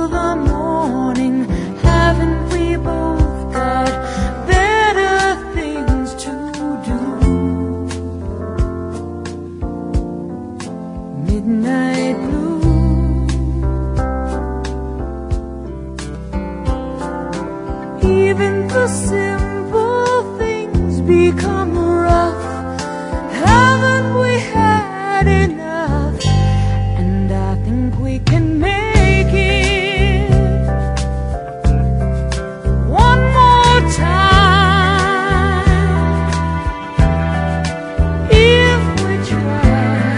the morning. Haven't we both got better things to do? Midnight blue. Even the simple things become rough. Haven't we had enough? And I think we can make it one more time if we try.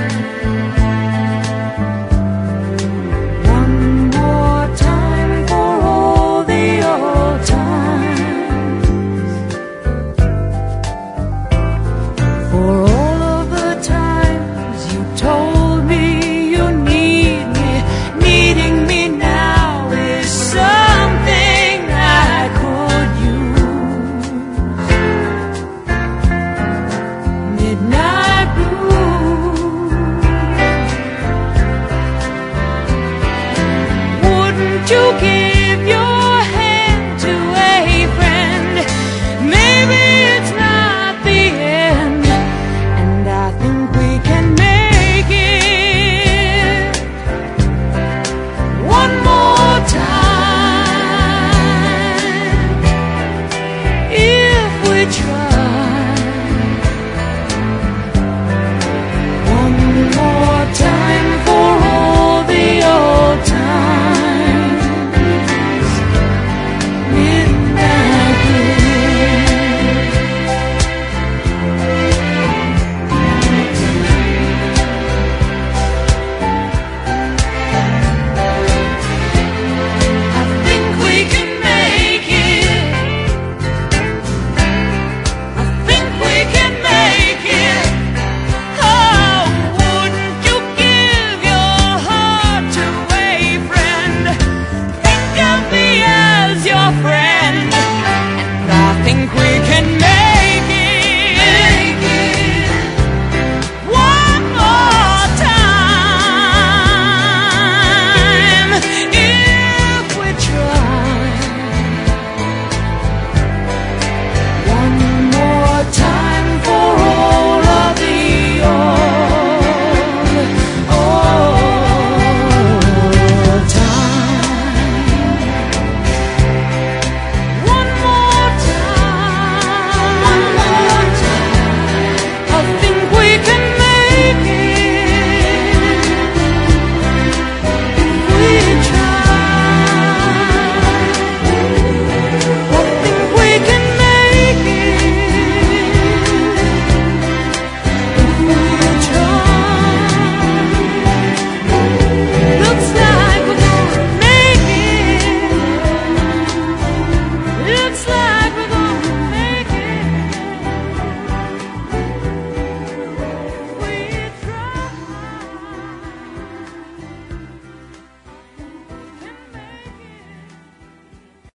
One more time for all the old times, for all of the times you told me you need me. Needing me now is something I could use. Midnight blue. Wouldn't you give